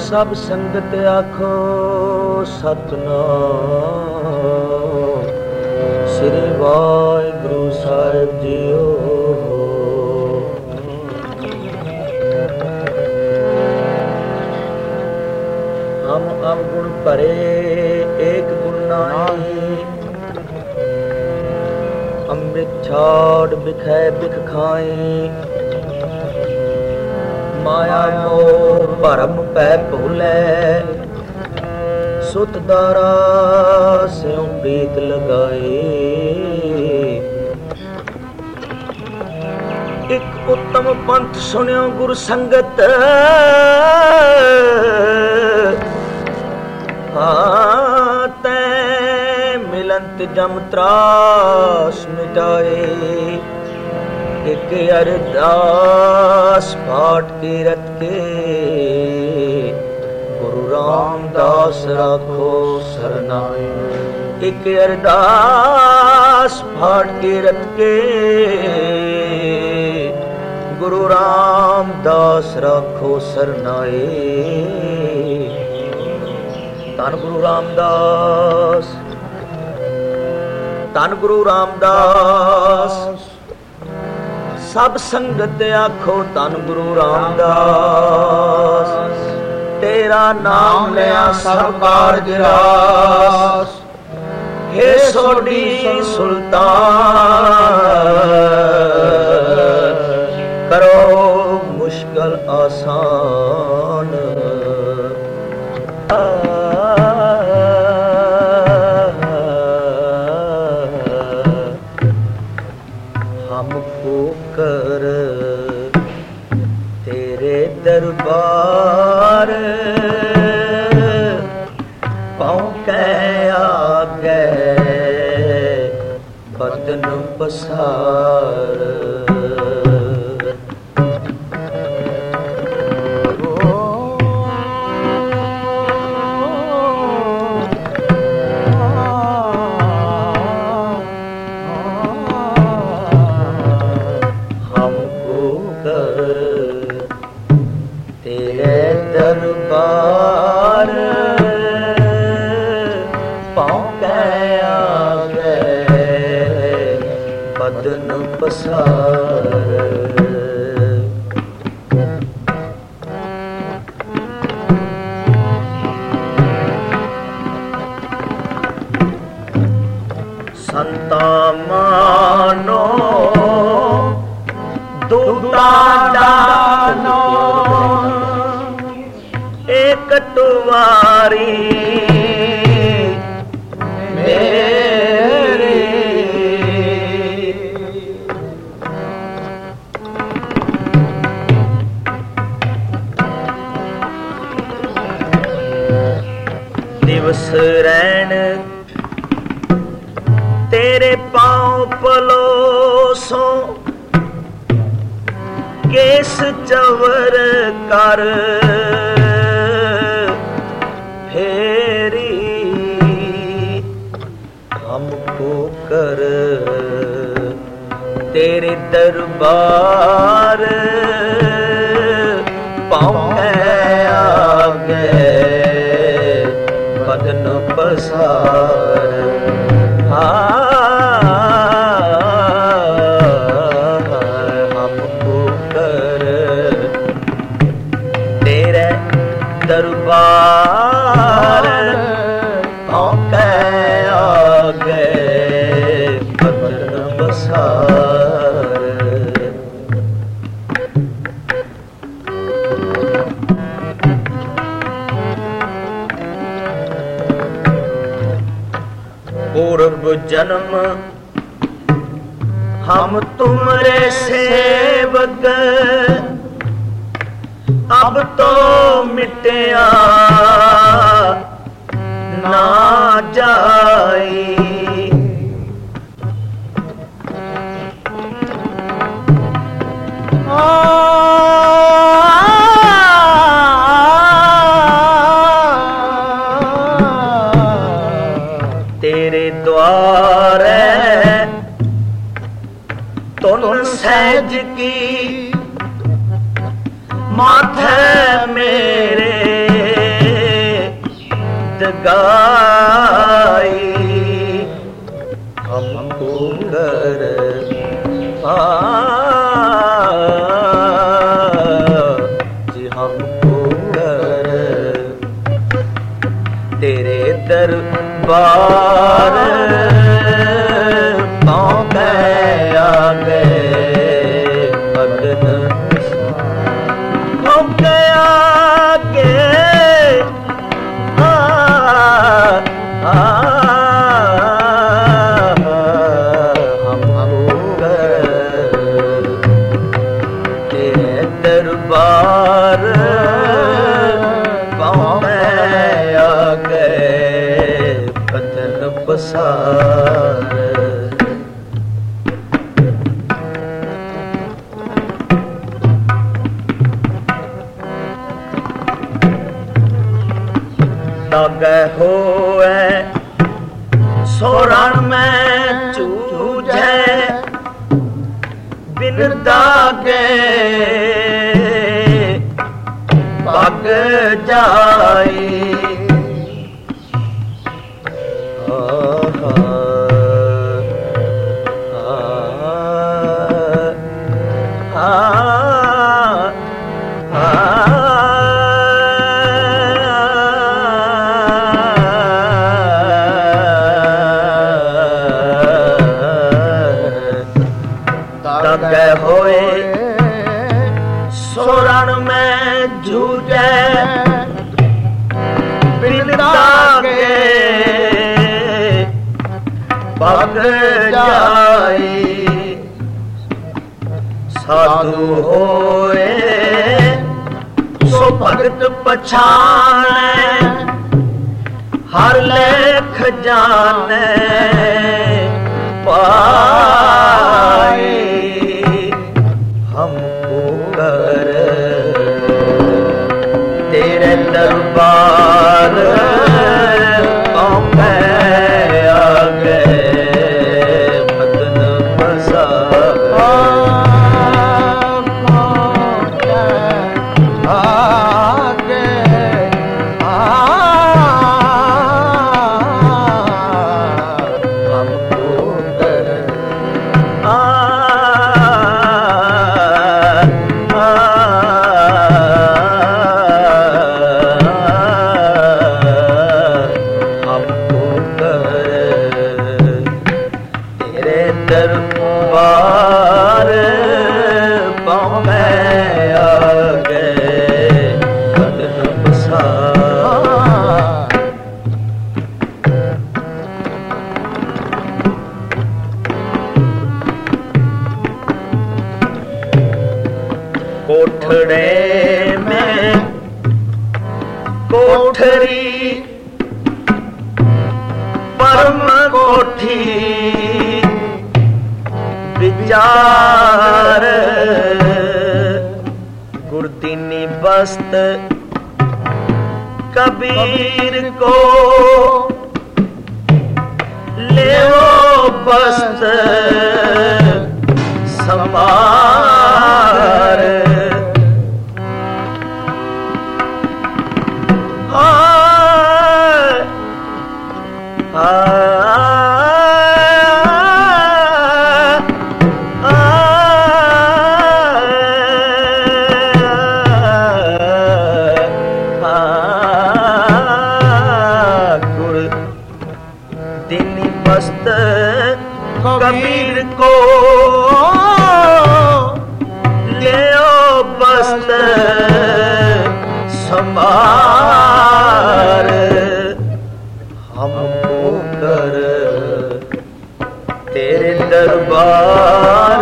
सब संगत आखो सतनाम श्री वाहिगुरु साहिब जीओ। हम अवगुण भरे एक गुण नाई, अमृत छाड़ बिखै बिख खाई। माया मोह भरम पै भूलै, सुत दारा स्यों प्रीत लगाए। एक उत्तम पंथ सुनियो गुरु संगत, तै मिलंत जम त्रास मिटाए। एक अरदास पाठ कीरत के, गुरु रामदास राखो सरनाए। एक अरदास पाठ कीरत के, गुरु रामदास राखो सरनाए। धन गुरु रामदास, धन गुरु रामदास। सब संगत आखो धन गुरु रामदास। तेरा नाम लिया सब कारज रास, हे सोडी सुल्तान। करो मुश्किल आसान, कर तेरे दरबार। पाँव के आगे बदन पसार। दरबार पाँव के आगे बदन पसार। संता मानो दूता दानो, एक तुवारी मेरी। दिवस रैन तेरे पाँव पलोसो, केस चवर कर फेरी। हमको कर तेरे दरबार, पाँव के आगे बदन पसार। हमको कर तेरे दरबार, पाँव के आगे बदन पसार। पूर्व जन्म हम तुमरे सेवक, अब तो मिटया ना जाई। तेरे द्वारे तुम सहज की माथे मेरे गाई हमको कर जी हमको कर तेरे दरबार पाँव में आ गए मगन दरबार पाँव में आ गए बदन बसार दागे होए सोरण में चूझे बिन दागे पग जाई दागे होए सोरण में जूझे बिन दागे पग जाई साधु होए सो भगत पछाने हर लेख जाने पाए हमको कर तेरे दरबार पाँव में आ गए मदन बसार दरबार पाँव में आ गए बदन बसार कोठड़े में कोठरी परम कोठी विचार गुरदीनी बस्त कबीर को ले बस्त संभार कबीर को ले बस्त संभार हमको कर तेरे दरबार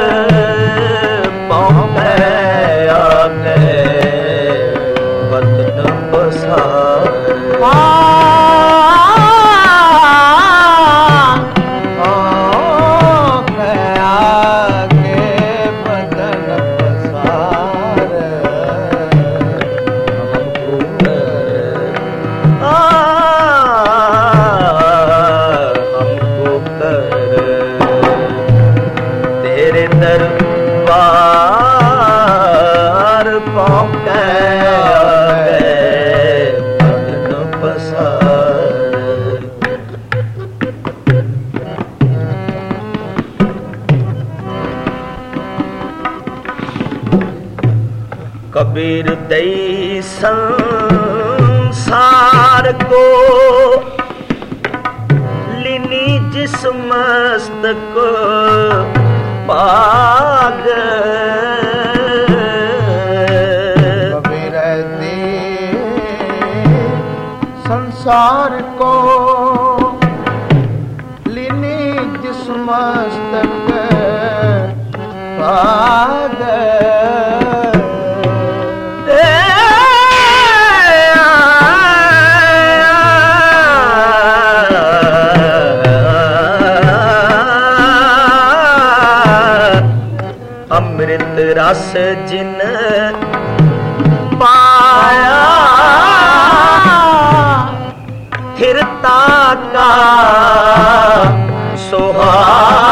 पाँव में आ गए बदन बसार संसार को लीनी जिस मस्तक पाग कबीर दे संसार को लीनी जिस मस्तक पाग अमृत रस जिन पाया स्थिरता का सुहाग